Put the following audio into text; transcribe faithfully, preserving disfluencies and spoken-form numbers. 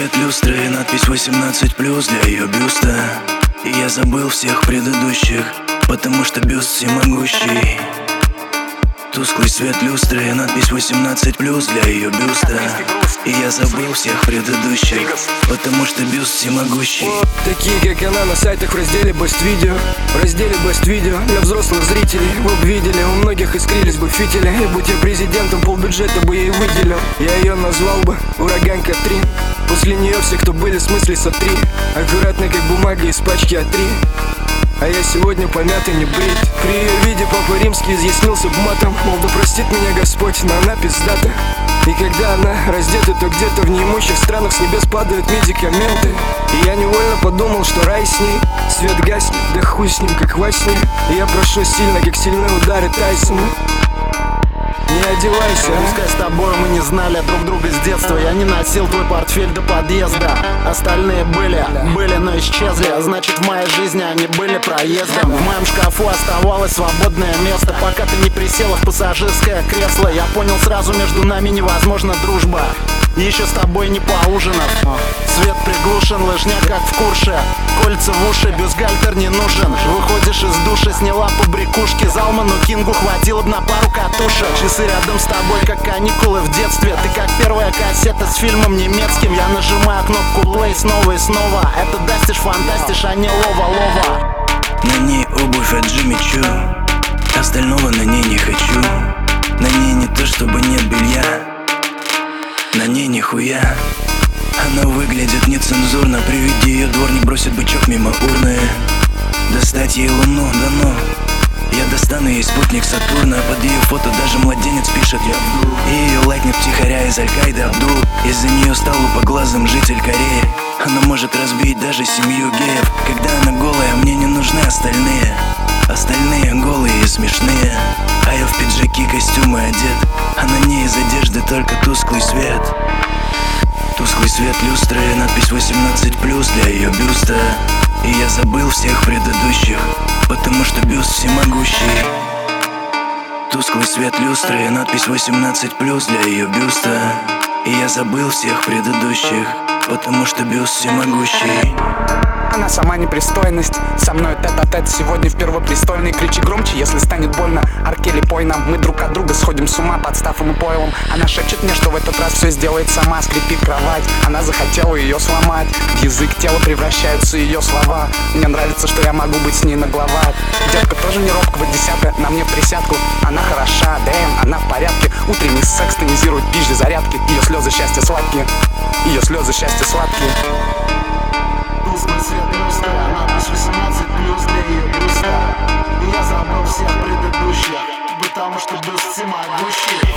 свет люстры и надпись восемнадцать плюс для ее бюста. И я забыл всех предыдущих, потому что бюст всемогущий. Тусклый свет люстры и надпись восемнадцать плюс для ее бюста. И я забыл всех предыдущих, потому что бюст всемогущий. Такие как она на сайтах в разделе Best Video. В разделе Best Video для взрослых зрителей. Вы б видели, у многих искрились бы фитили. И будь я президентом, полбюджета бы ей выделил. Я ее назвал бы Ураганка три. После нее все, кто были, в смысле сотри. Аккуратно, как бумага из пачки а три. А я сегодня помятый, не брит. При ее виде Папа Римский изъяснился б матом. Мол, да простит меня Господь, но она пиздата. И когда она раздета, то где-то в неимущих странах с небес падают медикаменты. И я невольно подумал, что рай с ней. Свет гаснет, да хуй с ним, как во сне. И я прошу сильно, как сильные удары Тайсона. Не одевайся, а? Пускай с тобой мы не знали друг друга с детства. Я не носил твой портфель до подъезда. Остальные были, были, но исчезли. Значит, в моей жизни они были проездом. В моем шкафу оставалось свободное место. Пока ты не присела в пассажирское кресло, я понял сразу, между нами невозможна дружба. Еще с тобой не поужинав. Свет приглушен, лыжня как в Курше. Кольца в уши, бюстгальтер не нужен. Выходишь из душа, сняла побрякушки. Залману Кингу хватило б на пару катушек. Часы рядом с тобой, как каникулы в детстве. Ты как первая кассета с фильмом немецким. Я нажимаю кнопку play снова и снова. Это дастиш, фантастиш, а не лова-лова. На ней обувь от Джимми Чу. Остального на ней не хочу. На ней не то, чтобы нет белья. На ней нихуя. Она выглядит нецензурно. При виде ее дворник бросит бычок мимо урны. Достать ей луну, да ну. Я достану ей спутник Сатурна. Под ее фото даже младенец пишет я Абдул. И ее лайкнет втихаря из Аль-Каиды Абдул. Из-за нее стал лупоглазым житель Кореи. Она может разбить даже семью геев. Когда она голая, мне не нужны остальные. Остальные голые и смешные. А я в пиджаки, костюмы одет. А на ней из одежды только тусклый свет. Тусклый свет люстры, надпись восемнадцать плюс для ее бюста. И я забыл всех предыдущих, потому что бюст всемогущий. Тусклый свет люстры, надпись восемнадцать плюс для ее бюста. И я забыл всех предыдущих, потому что бюст всемогущий. Она сама непристойность. Со мной тет-а-тет сегодня в первопрестольной. Кричи громче, если станет больно. Аркели, пой нам, мы друг от друга сходим с ума под стафом и пойлом. Она шепчет мне, что в этот раз все сделает сама. Скрипит кровать, она захотела ее сломать. В язык тела превращаются ее слова. Мне нравится, что я могу быть с ней на главах. Детка тоже не робкого десятка, на мне в присядку. Она хороша, дэм, она в порядке. Утренний секс тонизирует пизжи зарядки. Ее слезы счастья сладкие. Ее слезы счастья сладкие. Тусклый свет люстры, надпись восемнадцать плюс для ее бюста. И я забыл всех предыдущих, потому что бюст всемогущий.